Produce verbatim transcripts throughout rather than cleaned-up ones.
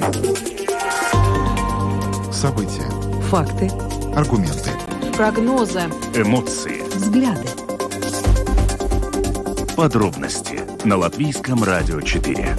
События. Факты. Аргументы. Прогнозы. Эмоции. Взгляды. Подробности на Латвийском радио четыре.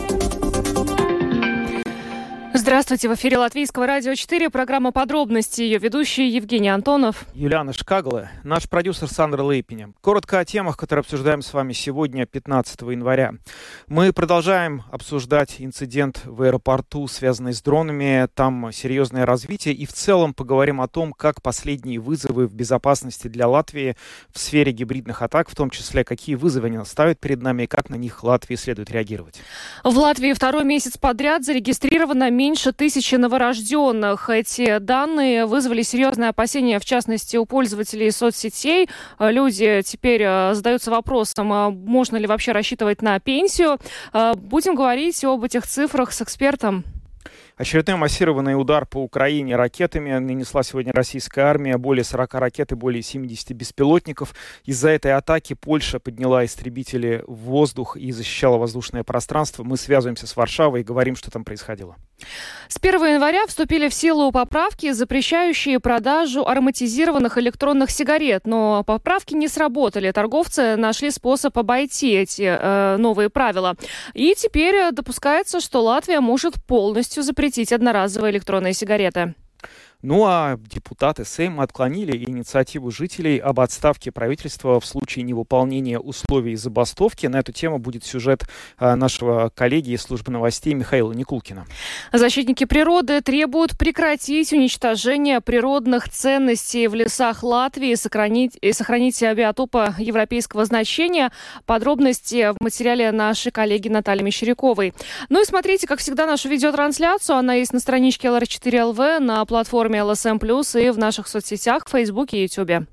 Здравствуйте, в эфире Латвийского радио четыре, программа «Подробности», ее ведущий Евгений Антонов. Юлиана Шкагла, наш продюсер Сандра Лейпиня. Коротко о темах, которые обсуждаем с вами сегодня, пятнадцатого января. Мы продолжаем обсуждать инцидент в аэропорту, связанный с дронами. Там серьезное развитие. И в целом поговорим о том, как последние вызовы в безопасности для Латвии в сфере гибридных атак, в том числе, какие вызовы они ставят перед нами и как на них Латвии следует реагировать. В Латвии второй месяц подряд зарегистрировано меньше Меньше тысячи новорожденных. Эти данные вызвали серьезные опасения, в частности, у пользователей соцсетей. Люди теперь задаются вопросом, можно ли вообще рассчитывать на пенсию. Будем говорить об этих цифрах с экспертом. Очередной массированный удар по Украине ракетами нанесла сегодня российская армия. Более сорока ракет и более семидесяти беспилотников. Из-за этой атаки Польша подняла истребители в воздух и защищала воздушное пространство. Мы связываемся с Варшавой и говорим, что там происходило. С первого января вступили в силу поправки, запрещающие продажу ароматизированных электронных сигарет. Но поправки не сработали. Торговцы нашли способ обойти эти э, новые правила. И теперь допускается, что Латвия может полностью запретить одноразовые электронные сигареты. Ну а депутаты Сейма отклонили инициативу жителей об отставке правительства в случае невыполнения условий забастовки. На эту тему будет сюжет нашего коллеги из службы новостей Михаила Никулкина. Защитники природы требуют прекратить уничтожение природных ценностей в лесах Латвии и сохранить, и сохранить биотопы европейского значения. Подробности в материале нашей коллеги Натальи Мещеряковой. Ну и смотрите, как всегда, нашу видеотрансляцию. Она есть на страничке эл эр четыре эл ви, на платформе эл эс эм плюс и в наших соцсетях, в Фейсбуке и Ютубе.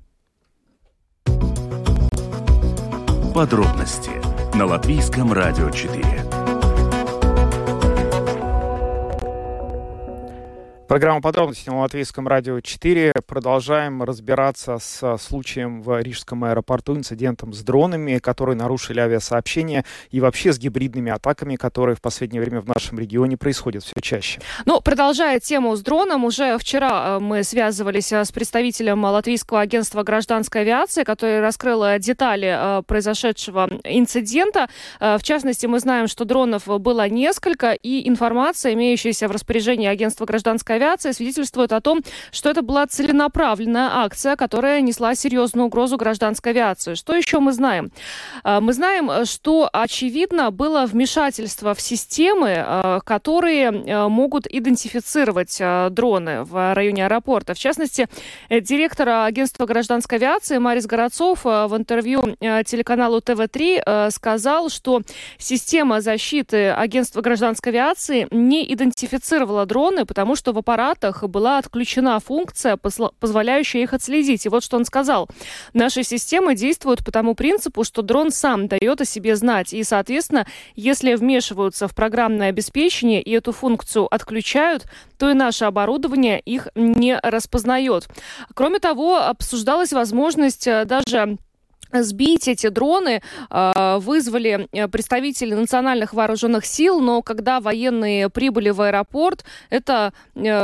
Подробности на Латвийском радио четыре. Программа «Подробности» на Латвийском радио четыре. Продолжаем разбираться с случаем в Рижском аэропорту, инцидентом с дронами, которые нарушили авиасообщение, и вообще с гибридными атаками, которые в последнее время в нашем регионе происходят все чаще. Ну, продолжая тему с дроном, уже вчера мы связывались с представителем Латвийского агентства гражданской авиации, который раскрыл детали произошедшего инцидента. В частности, мы знаем, что дронов было несколько, и информация, имеющаяся в распоряжении агентства гражданской авиации, Авиация свидетельствует о том, что это была целенаправленная акция, которая несла серьезную угрозу гражданской авиации. Что еще мы знаем? Мы знаем, что, очевидно, было вмешательство в системы, которые могут идентифицировать дроны в районе аэропорта. В частности, директор агентства гражданской авиации Марис Городцов в интервью телеканалу тэ вэ три сказал, что система защиты агентства гражданской авиации не идентифицировала дроны, потому что в аппаратах была отключена функция, позволяющая их отследить. И вот что он сказал. Наши системы действуют по тому принципу, что дрон сам дает о себе знать. И, соответственно, если вмешиваются в программное обеспечение и эту функцию отключают, то и наше оборудование их не распознает. Кроме того, обсуждалась возможность даже сбить эти дроны, вызвали представители национальных вооруженных сил, но когда военные прибыли в аэропорт, эта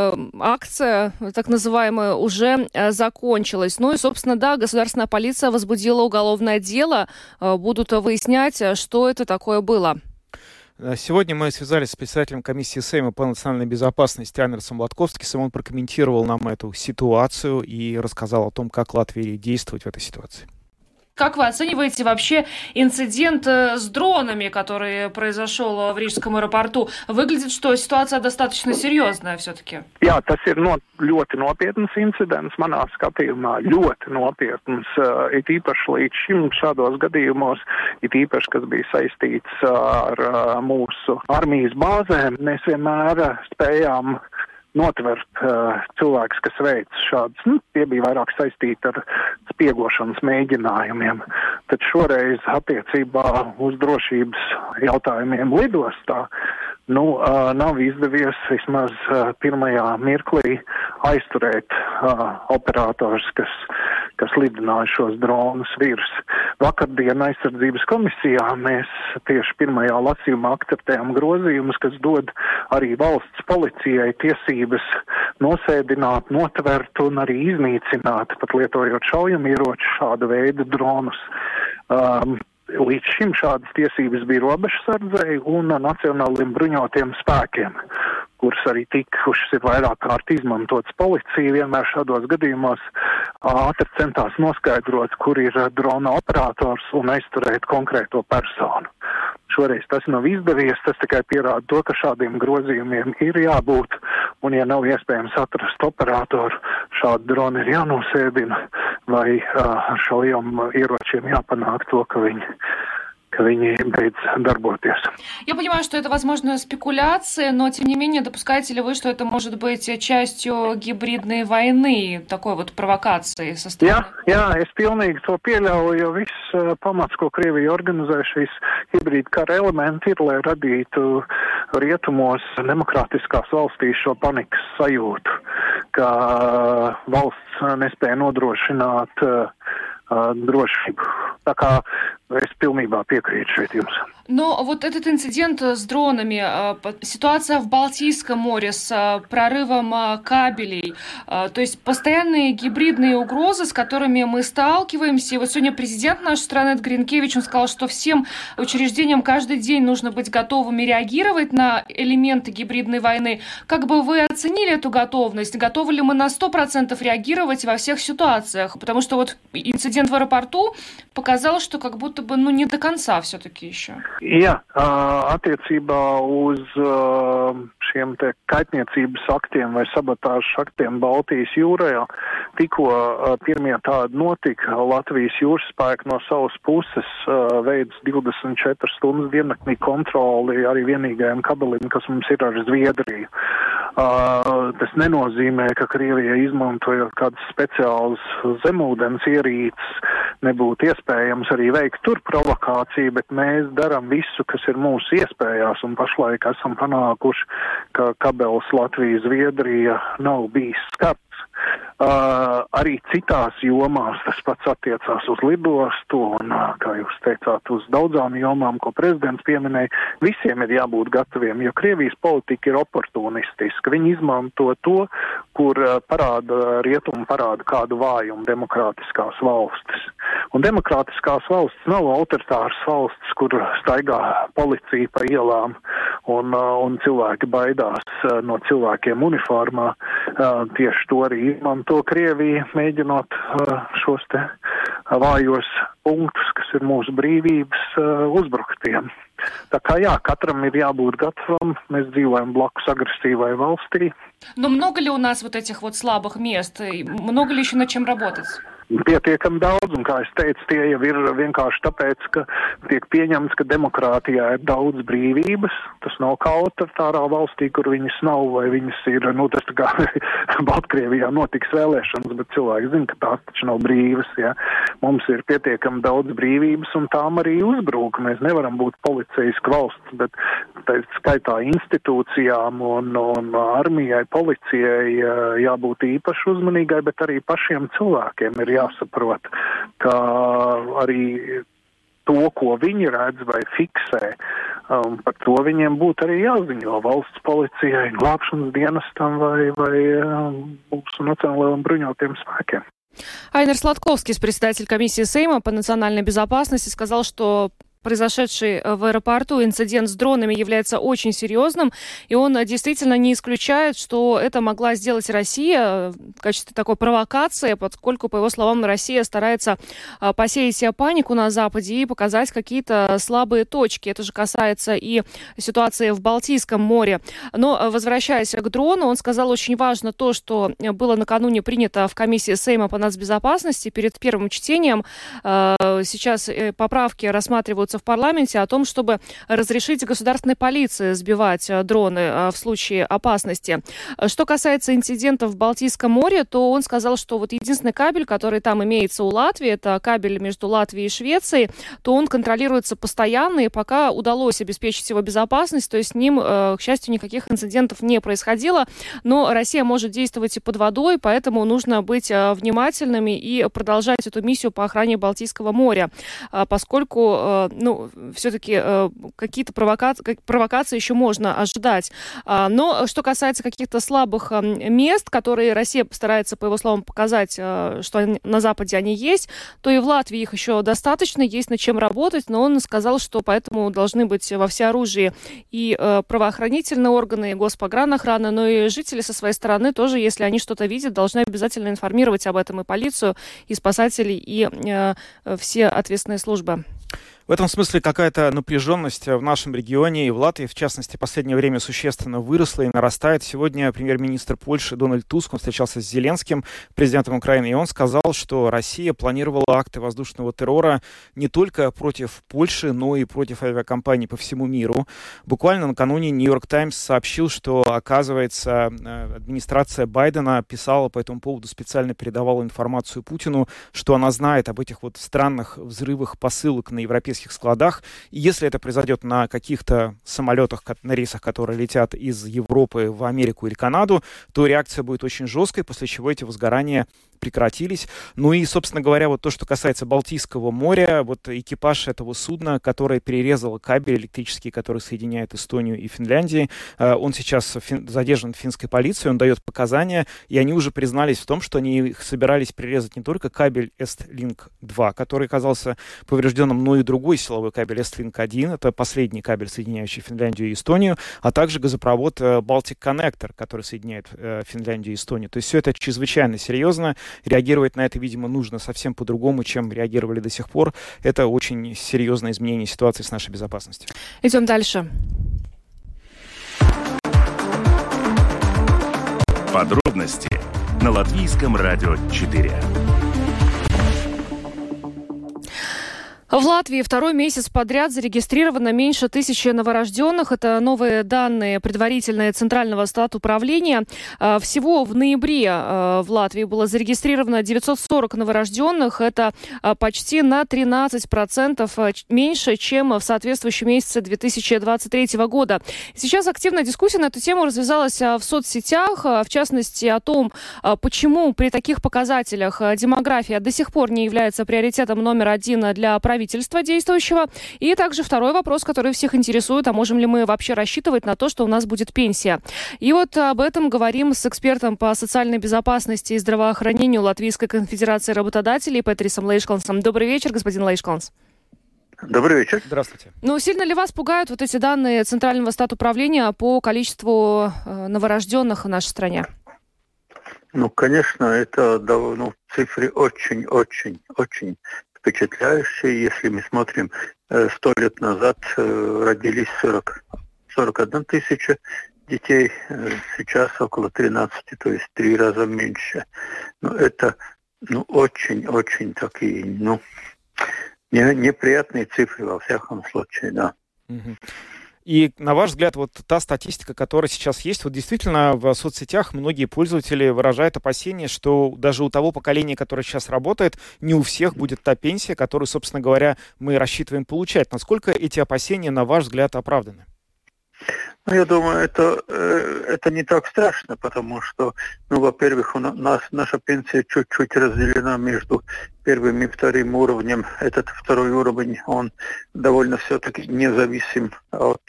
акция, так называемая, уже закончилась. Ну и, собственно, да, государственная полиция возбудила уголовное дело. Будут выяснять, что это такое было. Сегодня мы связались с председателем комиссии Сейма по национальной безопасности Амерсом Латковскисом. Он прокомментировал нам эту ситуацию и рассказал о том, как Латвии действовать в этой ситуации. Как вы оцениваете вообще инцидент с дронами, который произошел в Рижском аэропорту? Выглядит, что ситуация достаточно серьезная все-таки. Jā, tas ir no, ļoti nopietns incidents manā skatījumā, ļoti nopietns, it īpaši līdz šim šādos gadījumos, it īpaši, kas bija saistīts ar mūsu armijas bāzēm, mēs vienmēr spējām notvert uh, cilvēks, kas veic šādas, nu, tie bija vairāk saistīti ar spiegošanas mēģinājumiem. Tad šoreiz attiecībā uz drošības jautājumiem lidostā, nu, uh, nav izdevies vismaz uh, pirmajā mirklī aizturēt uh, operators, kas, kas lidināja šos dronus virs. Vakardien aizsardzības komisijā mēs tieši pirmajā lasījumā akceptējām grozījumus, kas dod arī valsts policijai tiesības nosēdināt, notvert un arī iznīcināt, pat lietojot šaujamieroču šāda veida dronus. Um, Līdz šim šādas tiesības bija robežsardzei un nacionāliem bruņotiem spēkiem, kuras arī tikušas ir vairāk kārt izmantotas. Policija vienmēr šādos gadījumos ātri centās noskaidrot, kur ir drona operators un aizturēt konkrēto personu. Šoreiz tas nav izdevies, tas tikai pierāda to, ka šādiem grozījumiem ir jābūt, un ja nav iespējams atrast operatoru, šādu dronu ir jānosēdina, vai uh, ar šaujam ieročiem jāpanāk to, ka viņi ka viņi beidz darботties. Я понимаю, что это, возможно, спекуляция, но, тем не менее, допускаете ли вы, что это может быть частью гибридной войны, такой вот провокации со стороны? Jā, jā, es pilnīgi to pieļauju, jo viss uh, pamats, ko Krievija organizē šīs hibrīda kara elementi, ir, lai radītu rietumos demokrātiskās valstīs šo panikas sajūtu, ka uh, valsts nespēja nodrošināt uh, uh, drošību. Tā kā es pilnībā piekrītu šeit jums. Но вот этот инцидент с дронами, ситуация в Балтийском море с прорывом кабелей, то есть постоянные гибридные угрозы, с которыми мы сталкиваемся. И вот сегодня президент нашей страны Гринкевич, он сказал, что всем учреждениям каждый день нужно быть готовыми реагировать на элементы гибридной войны. Как бы вы оценили эту готовность? Готовы ли мы на сто процентов реагировать во всех ситуациях? Потому что вот инцидент в аэропорту показал, что как будто бы ну, не до конца все-таки еще. Jā, attiecībā uz šiem te kaitniecības aktiem vai sabotāžas aktiem Baltijas jūrā, tikko pirmie tādi notika, Latvijas jūras spēki no savas puses veids divdesmit četras stundas diennaktī kontroli arī vienīgajam kabelim, kas mums ir ar Zviedriju. Uh, tas nenozīmē, ka Krievija izmantojot kādas speciālas zemūdens ierīces nebūtu iespējams arī veikt tur provokāciju, bet mēs daram visu, kas ir mūsu iespējās, un pašlaik esam panākuši, ka kabelis Latvija-Zviedrija nav bijis skarts. Uh, arī citās jomās tas pats attiecās uz lidostu un, kā jūs teicāt, uz daudzām jomām, ko prezidents pieminēja. Visiem ir jābūt gataviem, jo Krievijas politika ir oportunistiska. Viņi izmanto to, kur parāda, rietumi parāda kādu vājumu demokrātiskās valstis. Un demokrātiskās valstis nav autoritāras valstis, kur staigā policija pa ielām un, un cilvēki baidās no cilvēkiem uniformā. Tieši to arī izmanto Krievija, mēģinot šos te vājos punktus, kas ir mūsu brīvības, uzbruktiem. Tā kā jā, katram ir jābūt gatavam, mēs dzīvojam blakus agresīvai valstī. Но много ли у нас вот этих вот слабых мест? Много ли еще над чем работать? Pietiekami daudz, un kā es teicu, tie jau ir vienkārši tāpēc, ka tiek pieņemts, ka demokrātijā ir daudz brīvības. Tas nav kā autoritārā valstī, kur viņas nav, vai viņas ir, nu, tas tā kā Baltkrievijā notiks vēlēšanas, bet cilvēki zina, ka tās taču nav brīvas, ja. Mums ir pietiekami daudz brīvības, un tām arī uzbrūk. Mēs nevaram būt policeiska valsts, bet tā skaitā institūcijām un, un armijai, policijai jābūt īpaši uzmanīgai, bet arī pašiem cilvēkiem ir jāsaprot, ka arī to, ko viņi redz vai fiksē, um, par to viņiem būtu arī jāziņo valsts policijai, glābšanas dienestam vai, vai um, mūsu национальным bruņotiem spēkiem. Айнер Сладковский, председатель комиссии Сейма по национальной безопасности, сказал, что произошедший в аэропорту инцидент с дронами является очень серьезным, и он действительно не исключает, что это могла сделать Россия в качестве такой провокации, поскольку, по его словам, Россия старается посеять панику на Западе и показать какие-то слабые точки. Это же касается и ситуации в Балтийском море. Но, возвращаясь к дрону, он сказал, очень важно то, что было накануне принято в комиссии Сейма по нацбезопасности перед первым чтением. Сейчас поправки рассматривают баллотироваться в парламенте о том, чтобы разрешить государственной полиции сбивать дроны в случае опасности. Что касается инцидентов в Балтийском море, то он сказал, что вот единственный кабель, который там имеется у Латвии, это кабель между Латвией и Швецией, то он контролируется постоянно, и пока удалось обеспечить его безопасность, то есть с ним, к счастью, никаких инцидентов не происходило, но Россия может действовать и под водой, поэтому нужно быть внимательными и продолжать эту миссию по охране Балтийского моря, поскольку, ну, все-таки какие-то провокации, провокации еще можно ожидать. Но что касается каких-то слабых мест, которые Россия постарается, по его словам, показать, что на Западе они есть, то и в Латвии их еще достаточно, есть над чем работать, но он сказал, что поэтому должны быть во всеоружии и правоохранительные органы, и госпогранохрана, но и жители со своей стороны тоже, если они что-то видят, должны обязательно информировать об этом и полицию, и спасателей, и э, все ответственные службы. В этом смысле какая-то напряженность в нашем регионе и в Латвии, в частности, в последнее время существенно выросла и нарастает. Сегодня премьер-министр Польши Дональд Туск, он встречался с Зеленским, президентом Украины, и он сказал, что Россия планировала акты воздушного террора не только против Польши, но и против авиакомпаний по всему миру. Буквально накануне Нью-Йорк Таймс сообщил, что, оказывается, администрация Байдена писала по этому поводу, специально передавала информацию Путину, что она знает об этих вот странных взрывах посылок на европейских складах. И если это произойдет на каких-то самолетах, на рейсах, которые летят из Европы в Америку или Канаду, то реакция будет очень жесткой, после чего эти возгорания прекратились. Ну и, собственно говоря, вот то, что касается Балтийского моря, вот экипаж этого судна, которое перерезало кабель электрический, который соединяет Эстонию и Финляндию, он сейчас задержан финской полицией, он дает показания, и они уже признались в том, что они собирались перерезать не только кабель Эстлинк два, который оказался поврежденным, но и другой силовой кабель Эстлинк один, это последний кабель, соединяющий Финляндию и Эстонию, а также газопровод Baltic Connector, который соединяет Финляндию и Эстонию. То есть все это чрезвычайно серьезно. Реагировать на это, видимо, нужно совсем по-другому, чем реагировали до сих пор. Это очень серьезное изменение ситуации с нашей безопасностью. Идем дальше. Подробности на Латвийском радио четыре. В Латвии второй месяц подряд зарегистрировано меньше тысячи новорожденных. Это новые данные предварительные Центрального статуправления. Всего в ноябре в Латвии было зарегистрировано девятьсот сорок новорожденных. Это почти на тринадцать процентов меньше, чем в соответствующем месяце две тысячи двадцать третьего года. Сейчас активная дискуссия на эту тему развязалась в соцсетях, в частности о том, почему при таких показателях демография до сих пор не является приоритетом номер один для правительства. правительства действующего. И также второй вопрос, который всех интересует, а можем ли мы вообще рассчитывать на то, что у нас будет пенсия. И вот об этом говорим с экспертом по социальной безопасности и здравоохранению Латвийской конфедерации работодателей Петрисом Лейшклансом. Добрый вечер, господин Лейшкланс. Добрый вечер. Здравствуйте. Ну, сильно ли вас пугают вот эти данные Центрального статуправления по количеству э, новорожденных в нашей стране? Ну, конечно, это ну, цифры очень-очень-очень впечатляющие. Если мы смотрим, сто лет назад э, родились сорок, сорок одна тысяча детей, э, сейчас около тринадцати, то есть три раза меньше. Но это ну, очень-очень такие, ну, не, неприятные цифры во всяком случае, да. Угу. И, на ваш взгляд, вот та статистика, которая сейчас есть, вот действительно в соцсетях многие пользователи выражают опасения, что даже у того поколения, которое сейчас работает, не у всех будет та пенсия, которую, собственно говоря, мы рассчитываем получать. Насколько эти опасения, на ваш взгляд, оправданы? Ну, я думаю, это, это не так страшно, потому что, ну, во-первых, у нас, наша пенсия чуть-чуть разделена между первым и вторым уровнем. Этот второй уровень, он довольно все-таки независим от,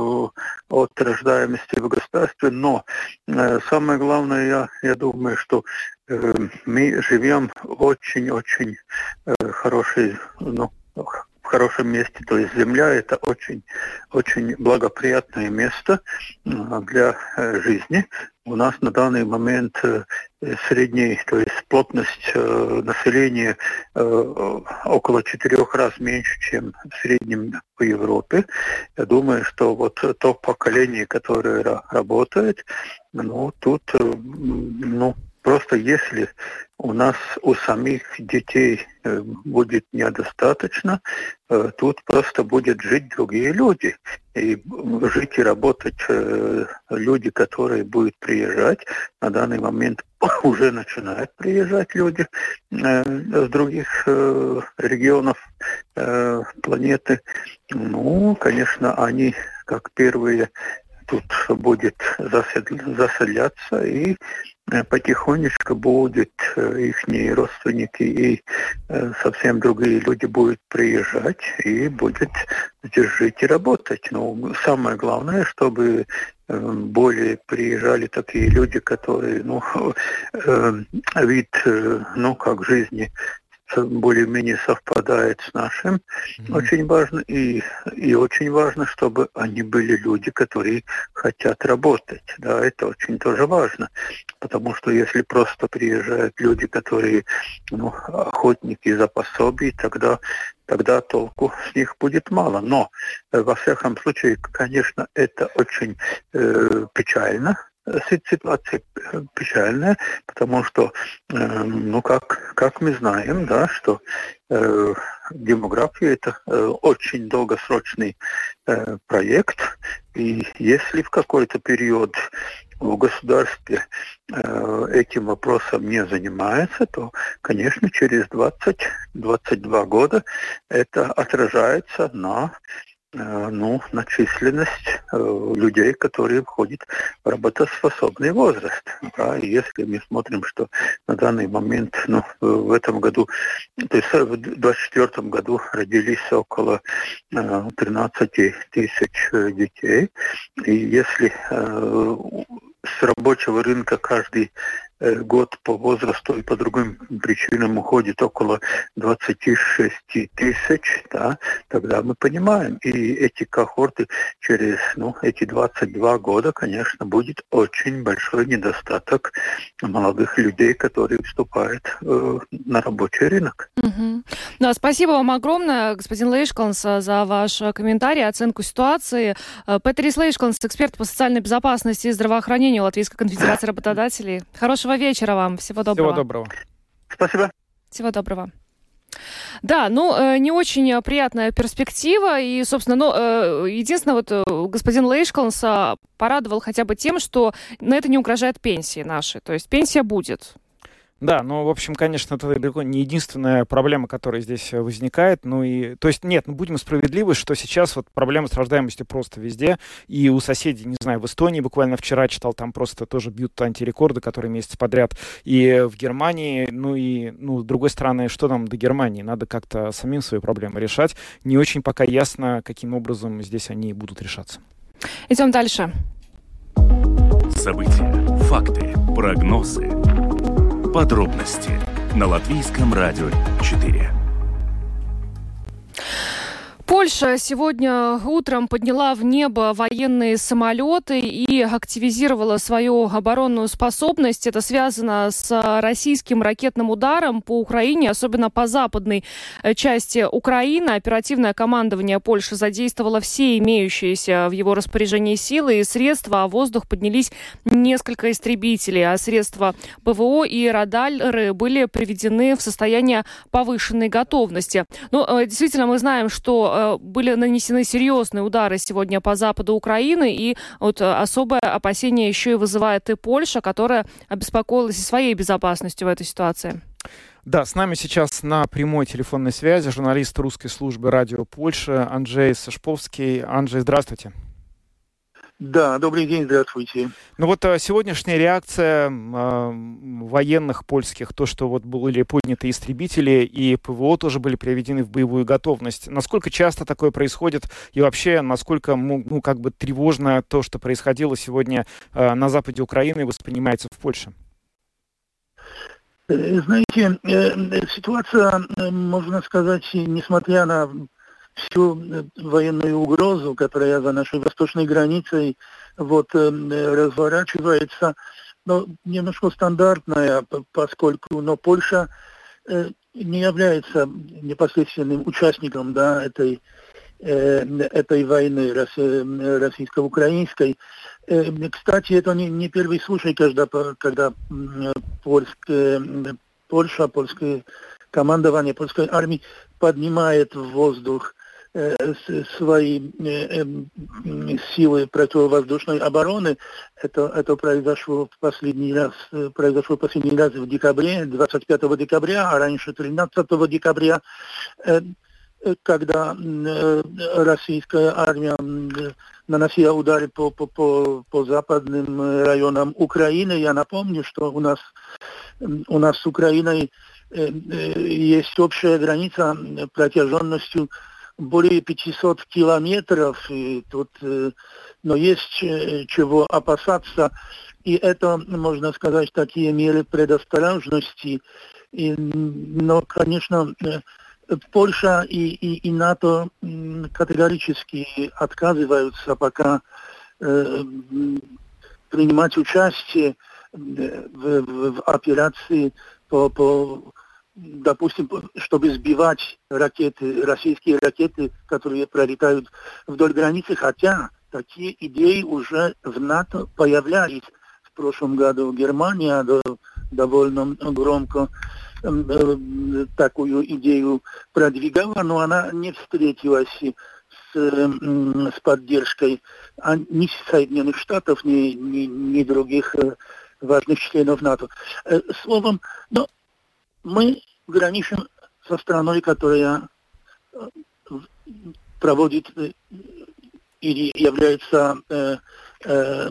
от рождаемости в государстве. Но самое главное, я, я думаю, что мы живем очень-очень хороший, ну, в хорошем месте, то есть земля — это очень, очень благоприятное место для жизни. У нас на данный момент средний, то есть плотность населения около четырех раз меньше, чем в среднем по Европе. Я думаю, что вот то поколение, которое работает, ну тут, ну, просто если у нас у самих детей будет недостаточно, тут просто будут жить другие люди. И жить и работать люди, которые будут приезжать, на данный момент уже начинают приезжать люди с других регионов планеты. Ну, конечно, они как первые тут будет заселяться, и потихонечку будут их родственники и совсем другие люди будут приезжать и будут здесь жить и работать. Но самое главное, чтобы более приезжали такие люди, которые, ну, вид, ну, как жизни более-менее совпадает с нашим. Mm-hmm. Очень важно. И, и очень важно, чтобы они были люди, которые хотят работать. Да, это очень тоже важно. Потому что если просто приезжают люди, которые, ну, охотники за пособий, тогда, тогда толку с них будет мало. Но, во всяком случае, конечно, это очень э, печально. Ситуация печальная, потому что, э, ну, как, как мы знаем, да, что э, демография – это э, очень долгосрочный э, проект, и если в какой-то период в государстве э, этим вопросом не занимается, то, конечно, через двадцать-двадцать два года это отражается на ну, на численность э, людей, которые входят в работоспособный возраст. Да, и если мы смотрим, что на данный момент, ну, в этом году, то есть в двадцать четвёртом году родились около э, тринадцать тысяч детей, и если э, с рабочего рынка каждый год по возрасту и по другим причинам уходит около двадцать шесть тысяч, да, тогда мы понимаем, и эти когорты через, ну, эти двадцать два года, конечно, будет очень большой недостаток молодых людей, которые вступают э, на рабочий рынок. Угу. Да, спасибо вам огромное, господин Лейшкалнс, за ваш комментарий, оценку ситуации. Петерис Лейшкалнс, эксперт по социальной безопасности и здравоохранению Латвийской конфедерации работодателей. Хорошего вечера вам. Всего доброго. Всего доброго. Спасибо. Всего доброго. Да, ну, не очень приятная перспектива. И, собственно, ну, единственное, вот господин Лейшкалнс порадовал хотя бы тем, что на это не угрожает пенсии нашей. То есть пенсия будет. Да, ну, в общем, конечно, это далеко не единственная проблема, которая здесь возникает. Ну и, то есть, нет, ну, будем справедливы, что сейчас вот проблема с рождаемостью просто везде. И у соседей, не знаю, в Эстонии буквально вчера читал, там просто тоже бьют антирекорды, которые месяц подряд. И в Германии, ну и, ну, с другой стороны, что нам до Германии? Надо как-то самим свои проблемы решать. Не очень пока ясно, каким образом здесь они будут решаться. Идем дальше. События, факты, прогнозы. Подробности на Латвийском радио четыре. Польша сегодня утром подняла в небо военные самолеты и активизировала свою оборонную способность. Это связано с российским ракетным ударом по Украине, особенно по западной части Украины. Оперативное командование Польши задействовало все имеющиеся в его распоряжении силы и средства, а в воздух поднялись несколько истребителей, а средства ПВО и радары были приведены в состояние повышенной готовности. Ну, действительно, мы знаем, что были нанесены серьезные удары сегодня по западу Украины, и вот особое опасение еще и вызывает и Польша, которая обеспокоилась и своей безопасностью в этой ситуации. Да, с нами сейчас на прямой телефонной связи журналист русской службы радио Польши Анджей Сашповский. Анджей, здравствуйте. Да, добрый день, здравствуйте. Ну вот сегодняшняя реакция э, военных польских, то, что вот были подняты истребители и ПВО тоже были приведены в боевую готовность. Насколько часто такое происходит и вообще насколько, ну, как бы тревожно то, что происходило сегодня э, на западе Украины, воспринимается в Польше? Знаете, э, ситуация, можно сказать, несмотря на всю военную угрозу, которая за нашей восточной границей вот, разворачивается, но немножко стандартная, поскольку но Польша не является непосредственным участником, да, этой этой войны российско-украинской. Кстати, это не, не первый случай, когда, когда польская, Польша, польское командование польской армии поднимает в воздух свои силы противовоздушной обороны. Это, это произошло в последний раз, произошло в последний раз в декабре, двадцать пятого декабря, а раньше тринадцатого декабря, когда российская армия наносила удары по, по, по, по западным районам Украины. Я напомню, что у нас, у нас с Украиной есть общая граница протяженностью более пятисот километров. И тут, но есть чего опасаться. И это, можно сказать, такие меры предосторожности. И, но, конечно, Польша и, и, и НАТО категорически отказываются пока э, принимать участие в, в, в операции по, по, допустим, чтобы сбивать ракеты, российские ракеты, которые пролетают вдоль границы, хотя такие идеи уже в НАТО появлялись. В прошлом году Германия довольно громко такую идею продвигала, но она не встретилась с, с поддержкой ни Соединенных Штатов, ни, ни, ни других важных членов НАТО. Словом, но мы граничим со страной, которая проводит или является э, э,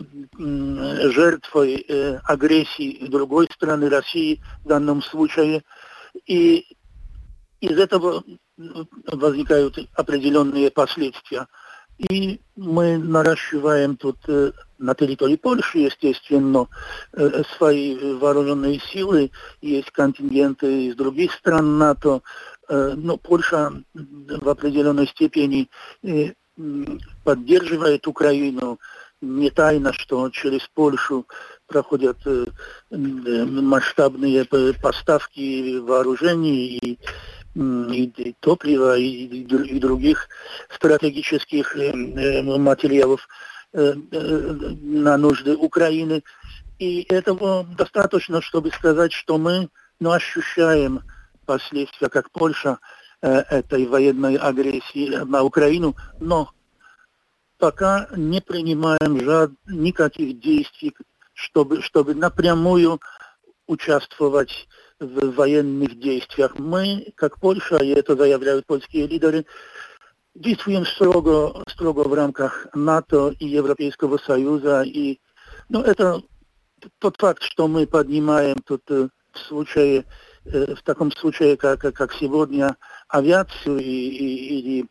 жертвой э, агрессии другой страны, России в данном случае. И из этого возникают определенные последствия. И мы наращиваем тут э, на территории Польши, естественно, э, свои вооруженные силы. Есть контингенты из других стран НАТО. Э, но Польша в определенной степени э, поддерживает Украину. Не тайно, что через Польшу проходят э, масштабные поставки вооружений и, и, и топлива, и, и других стратегических э, материалов э, э, на нужды Украины. И этого достаточно, чтобы сказать, что мы ну, ощущаем последствия, как Польша, этой военной агрессии на Украину, но пока не принимаем жад... никаких действий, чтобы, чтобы напрямую участвовать в военных действиях. Мы, как Польша, и это заявляют польские лидеры, действуем строго, строго в рамках НАТО и Европейского Союза. И, ну, это тот факт, что мы поднимаем тут в случае, в таком случае, как, как сегодня, авиацию и, и,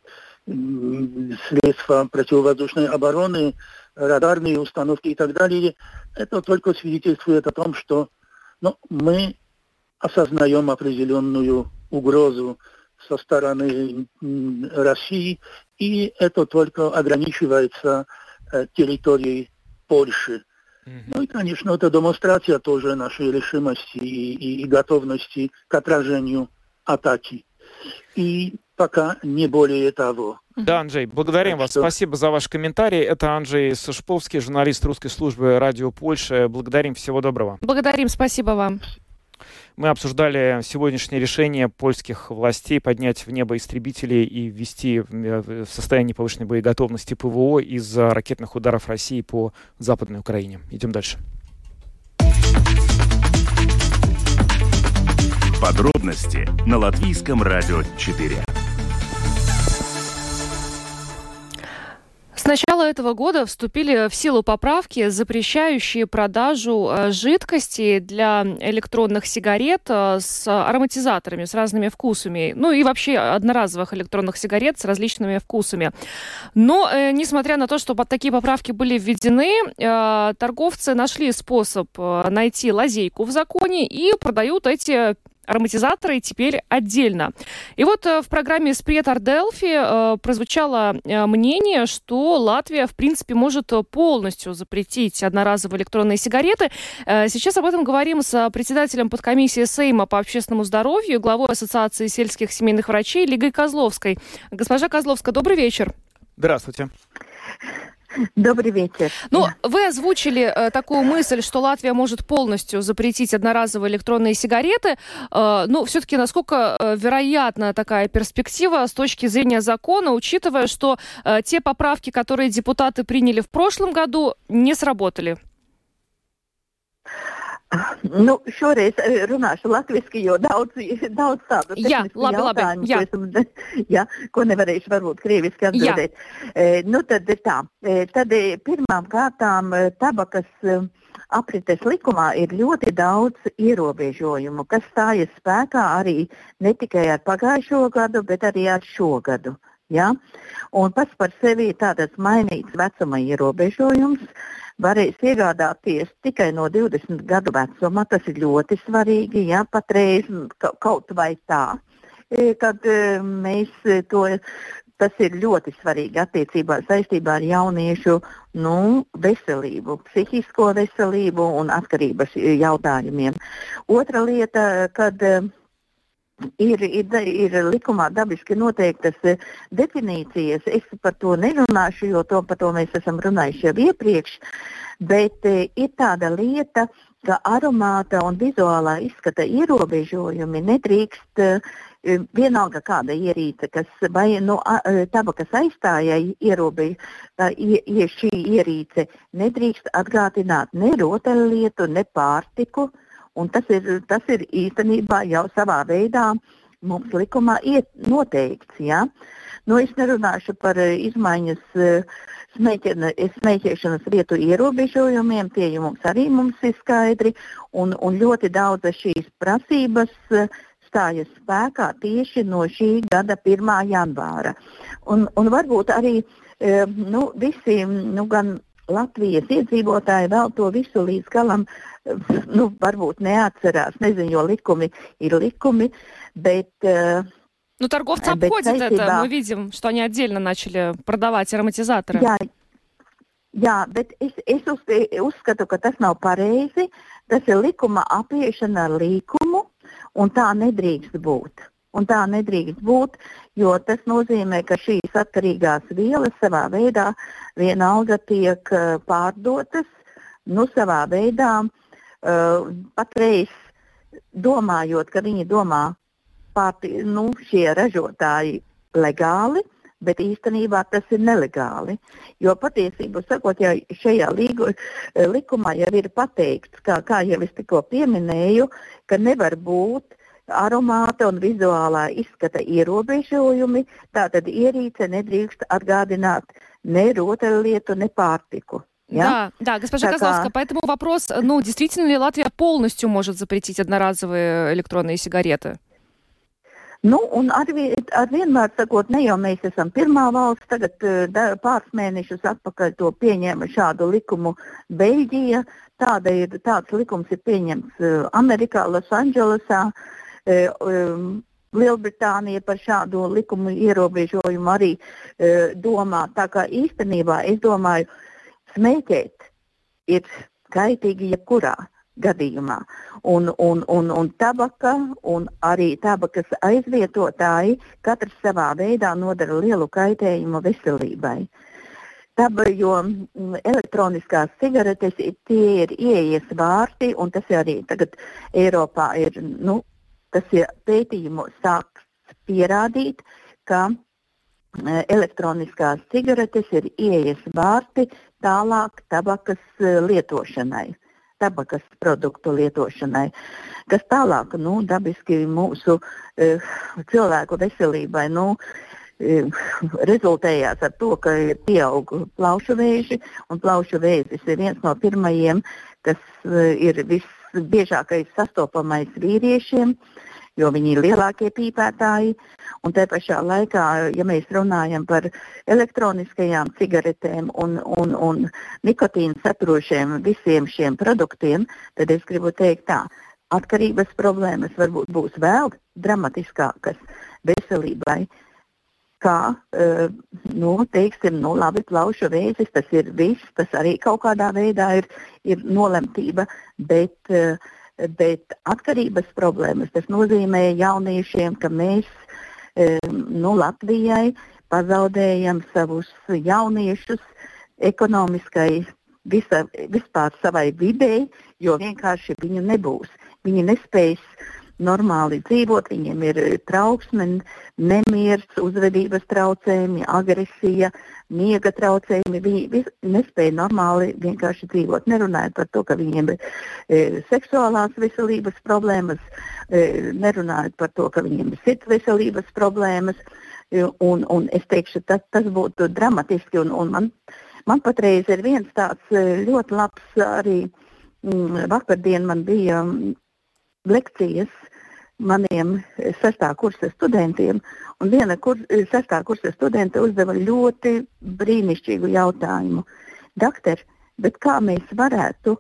и средства противовоздушной обороны, радарные установки и так далее, это только свидетельствует о том, что ну, мы осознаем определенную угрозу со стороны России, и это только ограничивается э, территорией Польши. Mm-hmm. Ну и, конечно, это демонстрация тоже нашей решимости и, и, и готовности к отражению атаки. И пока не более того. Да, Анджей, благодарим так вас. Что... Спасибо за ваш комментарий. Это Анджей Сашповский, журналист русской службы Радио Польши. Благодарим, всего доброго. Благодарим, спасибо вам. Мы обсуждали сегодняшнее решение польских властей поднять в небо истребители и ввести в состояние повышенной боеготовности ПВО из-за ракетных ударов России по Западной Украине. Идем дальше. Подробности на Латвийском радио четыре. С начала этого года вступили в силу поправки, запрещающие продажу жидкости для электронных сигарет с ароматизаторами, с разными вкусами. Ну и вообще одноразовых электронных сигарет с различными вкусами. Но, э, несмотря на то, что такие поправки были введены, э, торговцы нашли способ найти лазейку в законе и продают эти ароматизаторы теперь отдельно. И вот в программе «Спред Арделфи» прозвучало мнение, что Латвия, в принципе, может полностью запретить одноразовые электронные сигареты. Сейчас об этом говорим с председателем подкомиссии Сейма по общественному здоровью, главой Ассоциации сельских семейных врачей Лигой Козловской. Госпожа Козловская, добрый вечер. Здравствуйте. Добрый вечер. Ну, вы озвучили э, такую мысль, что Латвия может полностью запретить одноразовые электронные сигареты. Э, ну, все-таки насколько э, вероятна такая перспектива с точки зрения закона, учитывая, что э, те поправки, которые депутаты приняли в прошлом году, не сработали? Nu, šoreiz runāšu latviski, jo daudz, daudz tādu Jā, tehnisku labi, jautājumu, labi, jā. ko, esmu, jā, ko nevarēšu varbūt krieviski atbildēt. E, nu, tad tā. E, tad pirmām kārtām tabakas aprites likumā ir ļoti daudz ierobežojumu, kas stājas spēkā arī ne tikai ar pagājušo gadu, bet arī ar šo gadu. Ja? Un pats par sevi tādas mainīts vecuma ierobežojums. Varēs iegādāties tikai no divdesmit gadu vecuma. Tas ir ļoti svarīgi, ja patreiz kaut vai tā, kad mēs to, tas ir ļoti svarīgi attiecībā saistībā ar jauniešu nu, veselību, psihisko veselību un atkarības jautājumiem. Otra lieta, kad Ir, ir, ir likumā dabiski noteiktas definīcijas. Es par to nerunāšu, jo to, par to mēs esam runājuši jau iepriekš, bet ir tāda lieta, ka aromāta un vizuālā izskata ierobežojumi nedrīkst vienalga kāda ierīce, kas vai no tabakas aizstājai ierobež, ja šī ierīce nedrīkst atgādināt ne rotaļlietu, ne pārtiku. Un tas ir, tas ir īstenībā jau savā veidā mums likumā iet noteikts. Ja? Nu, es nerunāšu par izmaiņas smēķēšanas vietu ierobežojumiem, tie jau mums arī mums ir skaidri, un, un ļoti daudz šīs prasības stājas spēkā tieši no šī gada pirmā janvāra. Un, un varbūt arī nu, visi, nu, gan Latvijas iedzīvotāji vēl to visu līdz galam, nu, varbūt neatcerās, nezinu, jo likumi ir likumi, bet... Ну, торговцы обходят saistībā... это, мы видим, что они отдельно начали продавать ароматизаторы. Jā, jā bet es, es uz, uzskatu, ka tas nav pareizi, tas ir likuma apiešana ar likumu, un tā nedrīkst būt. Un tā nedrīkst būt, jo tas nozīmē, ka šīs atkarīgās vielas savā veidā vienalga tiek pārdotas, nu savā veidā uh, patreiz domājot, ka viņi domā pārti, nu, šie ražotāji legāli, bet īstenībā tas ir nelegāli. Jo patiesību sakot, ja šajā līgu, likumā jau ir pateikts, kā, kā jau es tikko pieminēju, ka nevar būt aromāta un vizuālā izskata ierobežojumi, tātad ierīce nedrīkst atgādināt ne rotaļlietu, ne pārtiku. Ja? Да, да, госпожа так, Козловская, поэтому вопрос, ну, действительно ли Латвия полностью может запретить одноразовые электронные сигареты? Nu, un arvien, arvienmēr sakot, ne jau mēs esam pirmā valsts, tagad da, pāris mēnešus atpakaļ to pieņēma šādu likumu Beļģija, tāda ir, tāds likums ir pieņemts Amerikā, Losandželesā, Lielbritānija par šādu likumu ierobežojumu arī e, domā. Tā kā īstenībā, es domāju, smēķēt ir kaitīgi jebkurā gadījumā. Un, un, un, un tabaka un arī tabakas aizvietotāji katrs savā veidā nodara lielu kaitējumu veselībai. Taba, jo elektroniskās cigaretes tie ir ieejas vārti, un tas arī tagad Eiropā ir, nu, tas ir pētījumu sāks pierādīt, ka elektroniskās cigaretes ir ieejas vārti tālāk tabakas lietošanai, tabakas produktu lietošanai, kas tālāk, nu, dabiski mūsu e, cilvēku veselībai, nu, e, rezultējās ar to, ka pieaug plaušu vēži, un plaušu vēzis ir viens no pirmajiem, kas e, ir visbiežākais sastopamais vīriešiem, jo viņi ir lielākie pīpētāji, un te pašā laikā, ja mēs runājam par elektroniskajām cigaretēm un, un, un nikotīnu saturošiem visiem šiem produktiem, tad es gribu teikt tā, atkarības problēmas varbūt būs vēl dramatiskākas veselībai, kā, uh, nu, teiksim, nu, labi, plaušu vēzis, tas ir viss, tas arī kaut kādā veidā ir, ir nolemtība, bet, uh, bet atkarības problēmas, tas nozīmē jauniešiem, ka mēs, uh, nu, Latvijai pazaudējam savus jauniešus ekonomiskai, visa, vispār savai videi, jo vienkārši viņu nebūs. Viņi nespējas normāli dzīvot, viņiem ir trauksme, nemiers, uzvedības traucējumi, agresija, miega traucējumi. Viņi vis, nespēja normāli vienkārši dzīvot. Nerunājot par to, ka viņiem ir e, seksuālās veselības problēmas, e, nerunājot par to, ka viņiem ir sirds veselības problēmas. E, un, un es teikšu, tas, tas būtu dramatiski. Un, un man, man patreiz ir viens tāds ļoti labs arī, m, vakardien man bija lekcijas maniem sestā kursa studentiem, un viena kur, sestā kursa studenta uzdeva ļoti brīnišķīgu jautājumu. Doktor, bet kā mēs varētu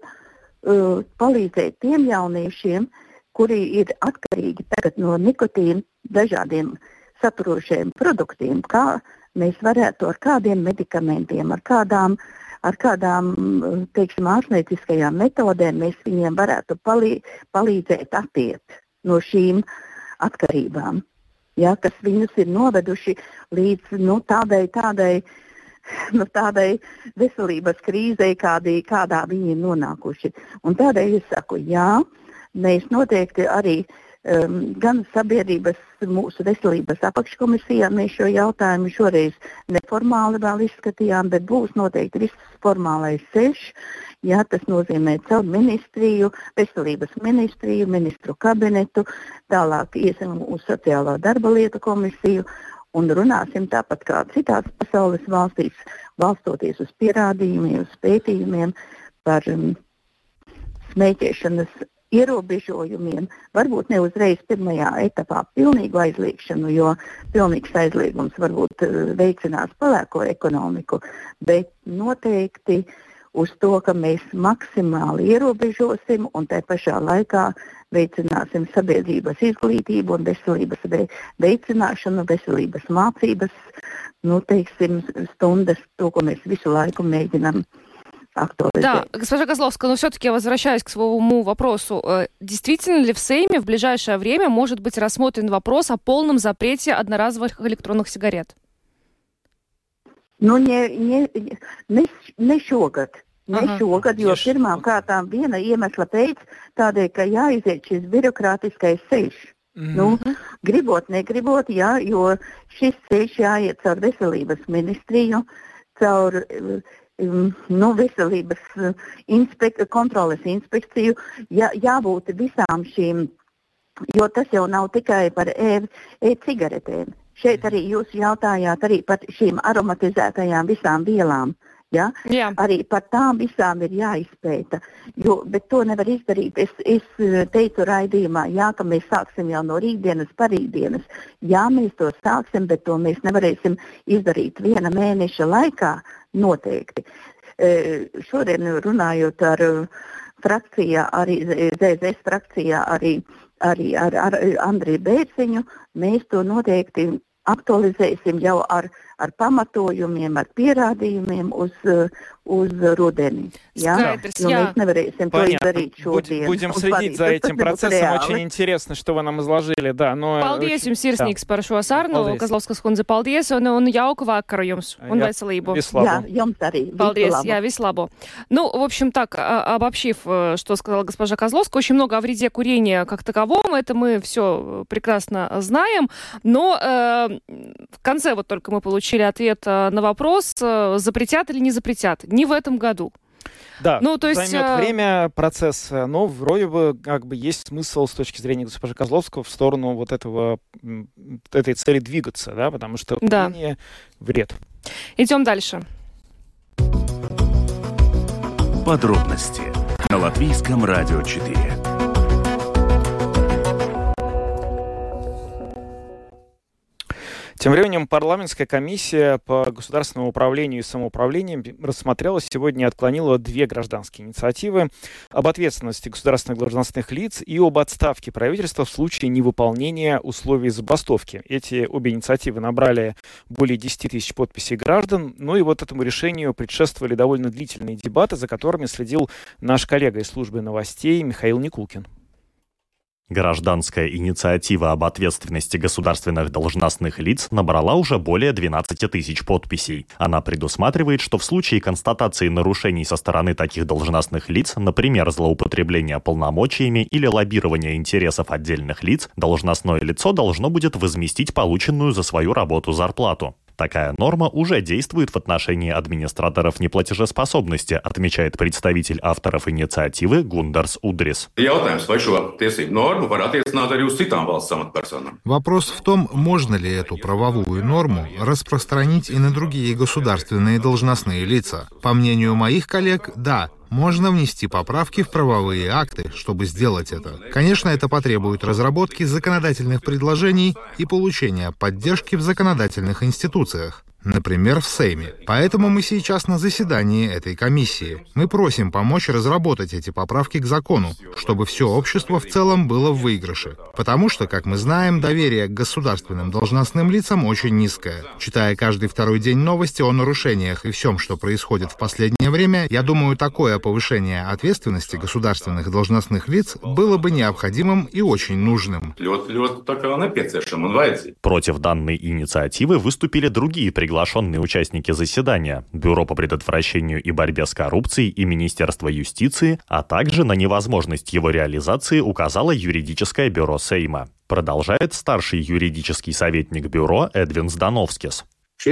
uh, palīdzēt tiem jauniešiem, kuri ir atkarīgi tagad no nikotīna dažādiem saturošiem produktiem, kā mēs varētu ar kādiem medikamentiem, ar kādām ar kādām, teiksim, ārstnieciskajām metodēm mēs viņiem varētu palī, palīdzēt attiekt no šīm atkarībām, ja, kas viņus ir noveduši līdz nu, tādai, tādai, nu, tādai veselības krīzei, kādī, kādā viņi ir nonākuši. Un tādēļ es saku, jā, mēs noteikti arī um, gan sabiedrības mūsu veselības apakškomisijā mēs šo jautājumu šoreiz neformāli vēl izskatījām, bet būs noteikti viss formālais ceļš. Jā, tas nozīmē caur ministriju, veselības ministriju, ministru kabinetu, tālāk iesim uz sociālā darba lietu komisiju un runāsim tāpat kā citās pasaules valstīs, balstoties uz pierādījumiem, uz pētījumiem par um, smēķēšanas ierobežojumiem, varbūt ne uzreiz pirmajā etapā pilnīgu aizliegšanu, jo pilnīgs aizliegums varbūt uh, veicinās pelēko ekonomiku, bet noteikti uz to, ka mēs maksimāli ierobežosim un tā pašā laikā veicināsim sabiedrības izglītību un veselības veicināšanu, veselības mācības, ну, teiksim, stundas, то, ko mēs visu laikу mēģinām актуализировать. Да, госпожа Козловская, но все-таки возвращаясь к своему вопросу, действительно ли в Сейме в ближайшее время может быть рассмотрен вопрос о полном запрете одноразовых электронных сигарет? Nu, ne, ne, ne, ne šogad, ne Aha, šogad, jo tieši. pirmām kārtām viena iemesla pēc tādēļ, ka jāiziet šis birokrātiskais ceļš. Mm. Nu, gribot, negribot, jā, jo šis ceļš jāiet caur veselības ministriju, caur um, nu, veselības inspek- kontroles inspekciju, jā, jābūt visām šīm, jo tas jau nav tikai par e- e-cigaretēm. Šeit arī jūs jautājāt arī par šīm aromatizētajām visām vielām. Ja? Jā. Arī par tām visām ir jāizpēta. Jo, bet to nevar izdarīt. Es, es teicu raidījumā, jā, ka mēs sāksim jau no rītdienas, parītdienas. Jā, mēs to sāksim, bet to mēs nevarēsim izdarīt viena mēneša laikā noteikti. E, šodien runājot ar frakcijā, arī Z Z S frakcijā, arī, arī ar, ar Andriju Bērziņu, mēs to noteikti aktualizēsim jau ar, ar pamatojumiem, ar pierādījumiem uz, uz rudeni. Ja? Skaidrs, Но jā. mēs nevarēsim Понятно. to izdarīt šodien. Будем Un следить parīt. за Tas этим nebūs процессом. reāli. Очень интересно, что вы нам изложили. Да, но Paldies очень- jums, sirsnīgs, par šo sarunu. Paldies. Kazlauskas kundze, paldies un, un jauku vakaru jums un Jā, veselību. vislabāk. Jā, jums arī. Visu Paldies, labu. я вислабо. Ну, в общем, так, а- обобщив, э, что сказала госпожа Козловская, очень много о вреде курения как таковом, это мы все прекрасно знаем, но э, в конце вот только мы получили ответ э, на вопрос, э, запретят или не запретят. Не в этом году. Да, Ну, то есть, займет э, время процесс, но вроде бы как бы есть смысл с точки зрения госпожи Козловского в сторону вот этого, м, этой цели двигаться, да, потому что Да. курение вред. Идем дальше. Подробности на Латвийском радио четыре. Тем временем парламентская комиссия по государственному управлению и самоуправлению рассмотрела сегодня и отклонила две гражданские инициативы об ответственности государственных должностных лиц и об отставке правительства в случае невыполнения условий забастовки. Эти обе инициативы набрали более десять тысяч подписей граждан. Ну и вот этому решению предшествовали довольно длительные дебаты, за которыми следил наш коллега из службы новостей Михаил Никулкин. Гражданская инициатива об ответственности государственных должностных лиц набрала уже более двенадцать тысяч подписей. Она предусматривает, что в случае констатации нарушений со стороны таких должностных лиц, например, злоупотребления полномочиями или лоббирования интересов отдельных лиц, должностное лицо должно будет возместить полученную за свою работу зарплату. Такая норма уже действует в отношении администраторов неплатежеспособности, отмечает представитель авторов инициативы Гундерс Удрис. Вопрос в том, можно ли эту правовую норму распространить и на другие государственные должностные лица. По мнению моих коллег, да. Можно внести поправки в правовые акты, чтобы сделать это. Конечно, это потребует разработки законодательных предложений и получения поддержки в законодательных институциях. Например, в Сейме. Поэтому мы сейчас на заседании этой комиссии. Мы просим помочь разработать эти поправки к закону, чтобы все общество в целом было в выигрыше. Потому что, как мы знаем, доверие к государственным должностным лицам очень низкое. Читая каждый второй день новости о нарушениях и всем, что происходит в последнее время, я думаю, такое повышение ответственности государственных должностных лиц было бы необходимым и очень нужным. Против данной инициативы выступили другие приглашенные приглашенные участники заседания, Бюро по предотвращению и борьбе с коррупцией и Министерство юстиции, а также на невозможность его реализации указало юридическое бюро Сейма. Продолжает старший юридический советник бюро Эдвин Здановскис.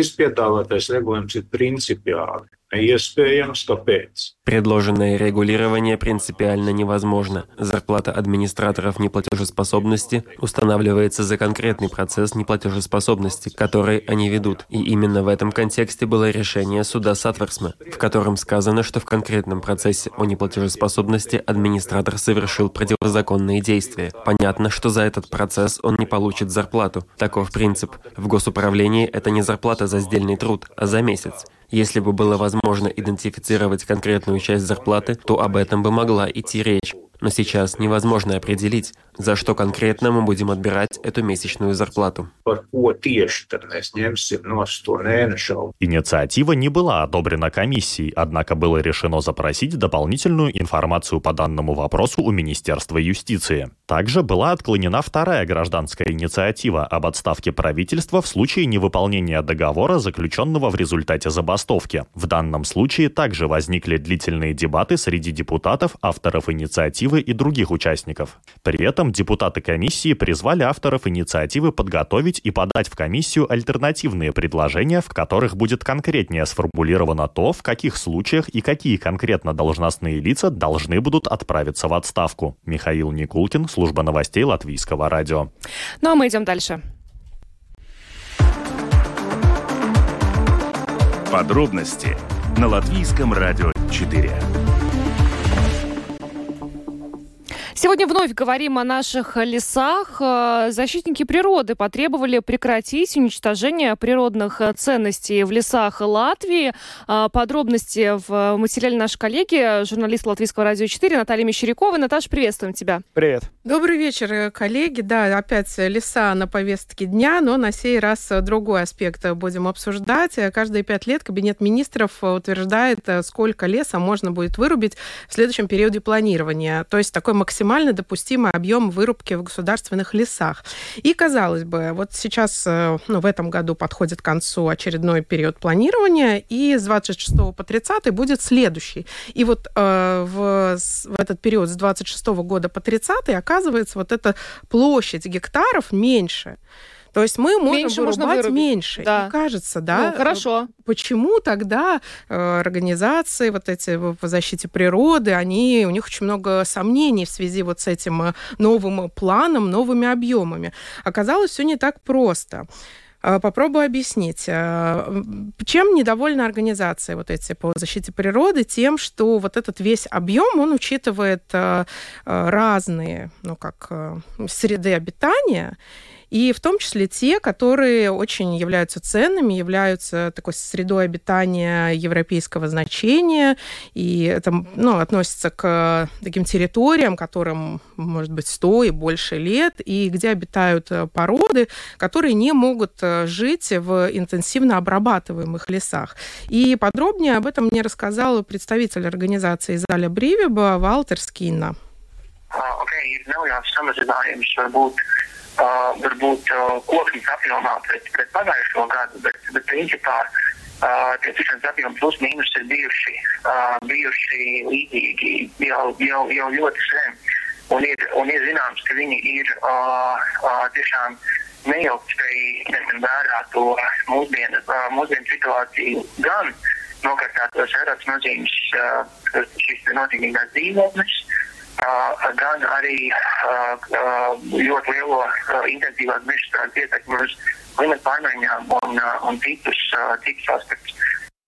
Предложенное регулирование принципиально невозможно. Зарплата администраторов неплатежеспособности устанавливается за конкретный процесс неплатежеспособности, который они ведут. И именно в этом контексте было решение суда Сатверсме, в котором сказано, что в конкретном процессе о неплатежеспособности администратор совершил противозаконные действия. Понятно, что за этот процесс он не получит зарплату. Таков принцип. В госуправлении это не зарплата за сдельный труд, а за месяц. Если бы было возможно идентифицировать конкретную часть зарплаты, то об этом бы могла идти речь. Но сейчас невозможно определить, за что конкретно мы будем отбирать эту месячную зарплату. Инициатива не была одобрена комиссией, однако было решено запросить дополнительную информацию по данному вопросу у Министерства юстиции. Также была отклонена вторая гражданская инициатива об отставке правительства в случае невыполнения договора, заключенного в результате забастовки. В данном случае также возникли длительные дебаты среди депутатов, авторов инициативы и других участников. При этом депутаты комиссии призвали авторов инициативы подготовить и подать в комиссию альтернативные предложения, в которых будет конкретнее сформулировано то, в каких случаях и какие конкретно должностные лица должны будут отправиться в отставку. Михаил Никулкин, служба новостей Латвийского радио. Ну а мы идем дальше. Подробности на Латвийском радио четыре. Сегодня вновь говорим о наших лесах. Защитники природы потребовали прекратить уничтожение природных ценностей в лесах Латвии. Подробности в материале нашей коллеги, журналист Латвийского радио четыре Наталья Мещерякова. Наташа, приветствуем тебя. Привет. Добрый вечер, коллеги. Да, опять леса на повестке дня, но на сей раз другой аспект будем обсуждать. Каждые пять лет Кабинет министров утверждает, сколько леса можно будет вырубить в следующем периоде планирования. То есть такой максимальный максимально допустимый объем вырубки в государственных лесах. И, казалось бы, вот сейчас, ну, в этом году подходит к концу очередной период планирования, и с двадцать шестого по тридцатый будет следующий. И вот э, в, в этот период с двадцать шестого года по тридцатый, оказывается, вот эта площадь гектаров меньше. То есть мы можем меньше вырубать можно меньше. Да. И кажется, да. Ну, хорошо. Почему тогда э, организации вот эти по защите природы, они, у них очень много сомнений в связи вот с этим новым планом, новыми объемами. Оказалось, все не так просто. Попробую объяснить. Чем недовольны организации вот эти по защите природы? Тем, что вот этот весь объем, он учитывает разные, ну, как среды обитания. И в том числе те, которые очень являются ценными, являются такой средой обитания европейского значения, и это, ну, относится к таким территориям, которым, может быть, сто и больше лет, и где обитают породы, которые не могут жить в интенсивно обрабатываемых лесах. И подробнее об этом мне рассказал представитель организации Zaļa brīvība Valters Kinna. Okay, ir neliels samazinājums, varbūt, uh, varbūt uh, koknes apjomā pret, pret pagājušo gadu, bet, bet principā uh, tie cikšanas apjomi plus mīnus ir bijuši, uh, bijuši līdzīgi jau, jau, jau ļoti sen. Un ir, un ir zināms, ka viņi ir uh, uh, tiešām neilgtspējīgi, ņemot vērā to mūsdienu, uh, mūsdienu situāciju gan nokartātos ērāts nozīmes uh, šīs nozīmīgās dzīvotnes, Uh, gan arī uh, uh, ļoti lielo uh, intensīvās mežstrādes ietekmi uz klimata pārmaiņām un, uh, un citus, uh, citus aspektus.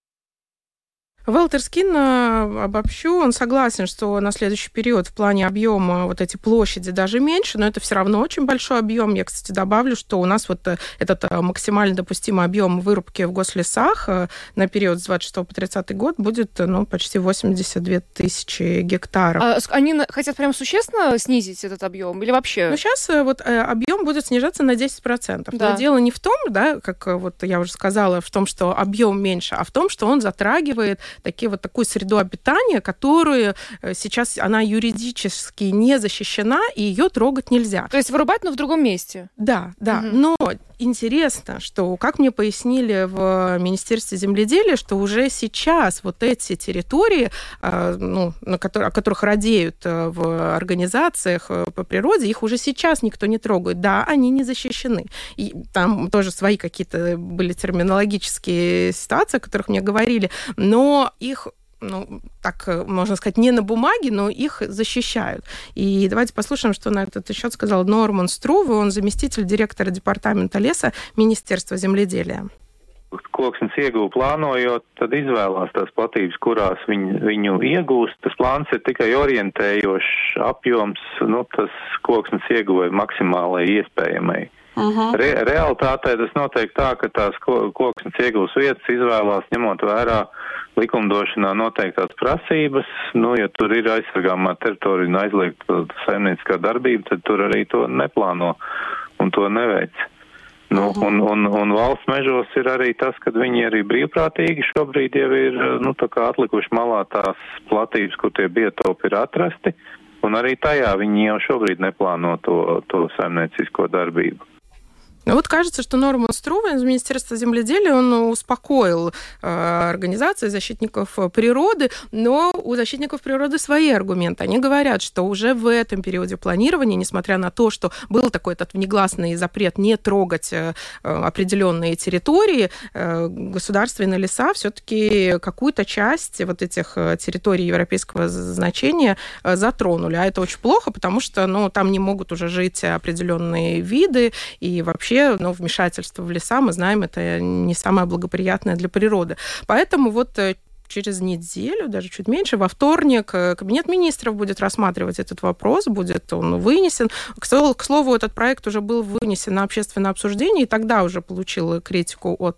Валтер Скинна, обобщу, он согласен, что на следующий период в плане объема вот эти площади даже меньше, но это все равно очень большой объем. Я, кстати, добавлю, что у нас вот этот максимально допустимый объем вырубки в гослесах на период с двадцать шестого по тридцатый год будет, ну, почти восемьдесят две тысячи гектаров. А они хотят прям существенно снизить этот объем или вообще? Ну, сейчас вот объем будет снижаться на десять процентов. Да. Но дело не в том, да, как вот я уже сказала, в том, что объем меньше, а в том, что он затрагивает такие вот такую среду обитания, которую сейчас она юридически не защищена, и ее трогать нельзя. То есть вырубать, но в другом месте? Да, да. Угу. Но интересно, что, как мне пояснили в Министерстве земледелия, что уже сейчас вот эти территории, ну, на которые, о которых радеют в организациях по природе, их уже сейчас никто не трогает. Да, они не защищены. И там тоже свои какие-то были терминологические ситуации, о которых мне говорили, но их, ну, так можно сказать, не на бумаге, но их защищают. И давайте послушаем, что на этот счет сказал Норман Струве, он заместитель директора департамента леса Министерства земледелия. Koksnes ieguvu plānojot, tad izvēlās tās platības, kurās viņi, viņu iegūst. Tas plāns ir tikai orientējošs apjoms, nu, tas koksnes ieguvai maksimālai iespējamai. Uh-huh. Re, realitātē tas notiek tā, ka tās koksnes ieguvas vietas izvēlās ņemot vērā likumdošanā noteiktās prasības. Nu, ja tur ir aizsargāmā teritorija un aizliegta saimnieciskā darbība, tad tur arī to neplāno un to neveic. Nu, un, un, un valsts mežos ir arī tas, ka viņi arī brīvprātīgi šobrīd jau ir, nu, tā kā atlikuši malā tās platības, kur tie biotopi ir atrasti, un arī tajā viņi jau šobrīd neplāno to, to saimniecisko darbību. Ну вот кажется, что Норман Струве из Министерства земледелия, он успокоил э, организации защитников природы, но у защитников природы свои аргументы. Они говорят, что уже в этом периоде планирования, несмотря на то, что был такой этот внегласный запрет не трогать э, определенные территории, э, государственные леса все-таки какую-то часть вот этих территорий европейского значения э, затронули. А это очень плохо, потому что, ну, там не могут уже жить определенные виды, и вообще ну, вмешательство в леса, мы знаем, это не самое благоприятное для природы. Поэтому вот через неделю, даже чуть меньше, во вторник Кабинет министров будет рассматривать этот вопрос, будет он вынесен. К слову, этот проект уже был вынесен на общественное обсуждение, и тогда уже получил критику от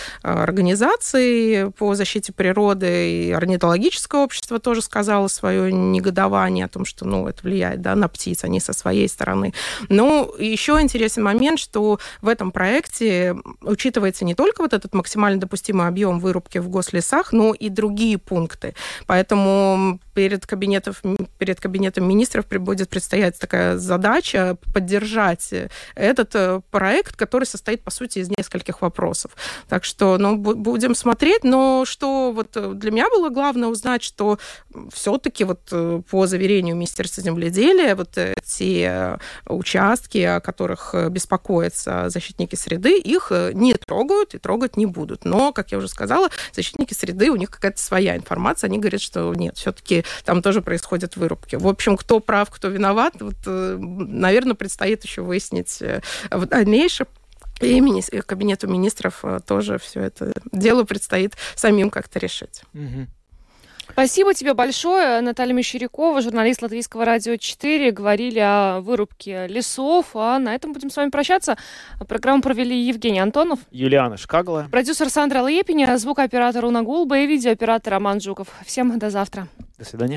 организаций по защите природы, и орнитологическое общество тоже сказало свое негодование о том, что ну, это влияет да, на птиц, они со своей стороны. Но еще интересный момент, что в этом проекте учитывается не только вот этот максимально допустимый объем вырубки в гослесах, но и другие пункты. Поэтому перед, кабинетов, перед Кабинетом министров будет предстоять такая задача поддержать этот проект, который состоит, по сути, из нескольких вопросов. Так что ну, будем смотреть. Но что вот для меня было главное узнать, что все-таки вот по заверению Министерства земледелия вот те участки, о которых беспокоятся защитники среды, их не трогают и трогать не будут. Но, как я уже сказала, защитники среды, у них какая-то своя информация, они говорят, что нет, все-таки там тоже происходят вырубки. В общем, кто прав, кто виноват, вот, наверное, предстоит еще выяснить в дальнейшем. И мини- Кабинету министров тоже все это дело предстоит самим как-то решить. Угу. Спасибо тебе большое. Наталья Мещерякова, журналист Латвийского радио четыре. Говорили о вырубке лесов. А на этом будем с вами прощаться. Программу провели Евгений Антонов, Юлиана Шкагла, продюсер Сандра Лепиня, звукооператор Уна Гулба и видеооператор Роман Жуков. Всем до завтра. До свидания.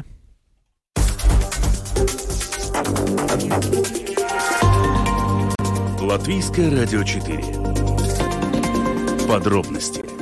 Латвийское радио четыре. Подробности